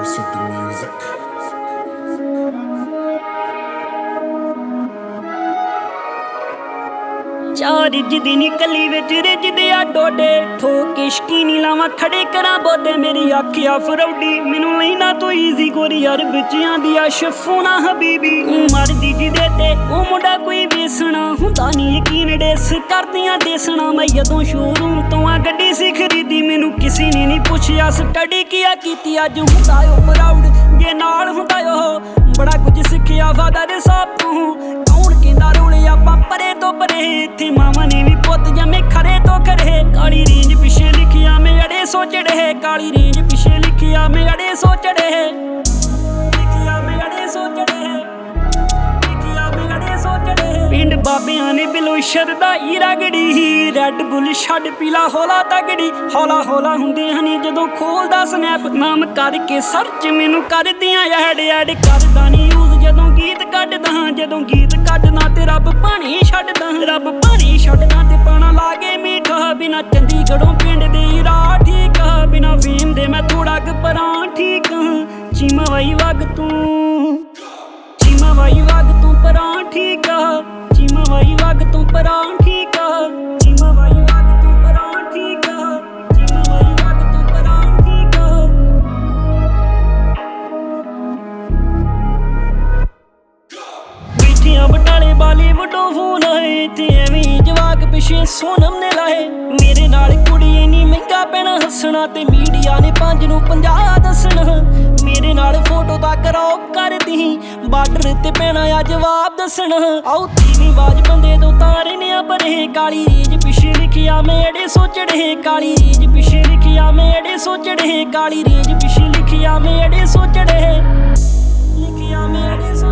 universe of the music. ਚਾਰ ਰਿੱਝਦੀ ਨੀ ਕੱਲੀ ਵਿੱਚ ਰਿੱਝਦੇ ਆ ਡੋਡੇ ਠੋਕ ਇਸ਼ਕੀ ਨੀ ਲਾਵਾਂ ਖੜੇ ਕਰਾਂ ਬੋਦੇ ਮੇਰੀ ਅੱਖ ਆ ਫਰੌਡੀ ਮੈਨੂੰ ਲੈਣਾ ਤੂੰ ਈਜ਼ੀ ਗੋਰੀ ਯਾਰ ਵਿੱਚ ਆਂਦੀ ਆ ਸ਼ਫੂਨਾ ਹਬੀਬੀ ਮਰਦੀ ਜਿਹਦੇ ਤੇ ਉਹ ਮੁੰਡਾ ਕੋਈ ਵੇਸਣਾ ਹੁੰਦਾ ਨੀ ਯਕੀਨ ਡੇਸ ਕਰਦੀਆਂ ਦੇਸਣਾ ਮੈਂ ਜਦੋਂ ਸ਼ੋਰੂਮ ਤੋਂ ਆ ਗੱਡੀ ਸੀ ਖਰੀਦੀ ਮੈਨੂੰ ਕਿਸੇ ਨੇ ਨਹੀਂ ਪੁੱਛਿਆ ਸਟੱਡੀ ਕੀਆ ਕੀਤੀ ਅੱਜ ਹੁੰਦਾ ਓ ਪ੍ਰਾਊਡ ਜੇ ਨਾਲ ਹੁੰਦਾ ਉਹ ਬੜਾ ਕੁਝ ਸਿੱਖਿਆ ਫਾਦਰ ਸਾਹਿਬ ਤੋਂ ਕੌਣ ਕਹਿੰਦਾ ਰੋਲੇ ਆਪਾਂ ਪਰੇ ਤੋਂ ਪਰੇ ਇੱਥੇ ਮਾਵਾਂ ਨੇ ਵੀ ਪੁੱਤ ਜੰਮੇ ਖਰੇ ਤੋਂ ਖਰੇ ਕਾਲੀ ਰੇਂਜ ਪਿੱਛੇ ਲਿਖਿਆ ਮੈਂ ਅੜੇ ਸੋਚੜੇ ਕਾਲੀ ਰੇਂਜ ਪਿੱਛੇ ਲਿਖਿਆ ਮੈਂ ਅੜੇ ਸੋਚੜੇ ਲਿਖਿਆ ਮੈਂ ਅੜੇ ਸੋਚੜੇ ਲਿਖਿਆ ਮੈਂ ਅੜੇ ਸੋਚੜੇ ਪਿੰਡ ਬਾਬਿਆਂ ਨੇ ਬਿਲੋ ਸ਼ਰਦਾ ਈ ਰਗੜੀ ਰੈੱਡ ਬੁੱਲ ਛੱਡ ਪੀਲਾ ਹੌਲਾ ਤਗੜੀ ਹੌਲਾ ਹੌਲਾ ਹੁੰਦੇ ਹਨੀ ਜਦੋਂ ਖੋਲਦਾ ਸਨੈਪ ਨਾਮ ਕਰਕੇ ਸਰਚ ਮੈਨੂੰ ਕਰਦੀਆਂ ਐਡ ਕਰਦਾ ਨੀ ਯੂਜ਼ ਜਦੋਂ ਗੀਤ ਕੱਢਦਾ ਤੇ ਰੱਬ ਪਾਣੀ ਛੱਡਦਾ ਤੇ ਪਾਣਾ ਲਾਗੇ ਮੀਠਾ ਬਿਨਾ ਚੰਡੀਗੜ੍ਹੋਂ ਪਿੰਡ ਦੇ ਰਾਹ ਠੀਕ ਆ ਬਿਨਾ ਫੇਮ ਦੇ ਮੈਂ ਥੋੜਾ ਕੁ ਪਰਾਂ ਠੀਕ ਆ ਚੀਮਾ ਵਾਈ ਵਗ ਤੂੰ ਪਰਾਂ ਠੀਕ ਆ ਚੀਮਾ ਵਾਈ ਵਗ ਤੂੰ ਪਰਾਂ ਠੀਕ ਆ ਚੀਮਾ ਵਾਈ ਵਗ ਤੂੰ ਪਰਾਂ ਠੀਕ ਆ ਚੀਮਾ ਵਾਈ ਵਗ ਤੂੰ ਪਰਾਂ ਠੀਕ ਆ ਬੈਠੀਆਂ ਬਟਾਲੇ ਬਾਲੀਵੁੱਡੋਂ ਫੋਨ ਆਏ ਤੇ ਐਵੇਂ ਜਵਾਕ ਪਿੱਛੇ ਸੋਨਮ ਨੇ ਲਾਏ ਮੇਰੇ ਨਾਲ ਕੁੜੀ ਇੰਨੀ ਮਹਿੰਗਾ ਪੈਣਾ ਹੱਸਣਾ ਤੇ ਮੀਡੀਆ ਨੇ 5 ਨੂੰ 50 ਦੱਸਣਾ ਮੇਰੇ ਨਾਲ ਫੋਟੋ ਦਾ ਕਰਾਓ ਕਰਦੀ ਬਾਰਡਰ ਤੇ ਪੈਣਾ ਆ ਜਵਾਬ ਦੱਸਣਾ ਆਉ ਤੀਵੀਂ ਆਵਾਜ਼ ਬੰਦੇ ਤੋਂ ਤਾਰੇ ਨੇ ਪਰੇ ਕਾਲੀ ਰੇਂਜ ਪਿੱਛੇ ਲਿਖਿਆ ਮੈਂ ਅੜੇ ਸੋਚੜੇ ਕਾਲੀ ਰੇਂਜ ਪਿੱਛੇ ਲਿਖਿਆ ਮੈਂ ਅੜੇ ਸੋਚੜੇ ਕਾਲੀ ਰੇਂਜ ਪਿੱਛੇ ਲਿਖਿਆ ਮੈਂ ਅੜੇ ਸੋਚੜੇ ਲਿਖਿਆ ਮੈਂ ਅੜੇ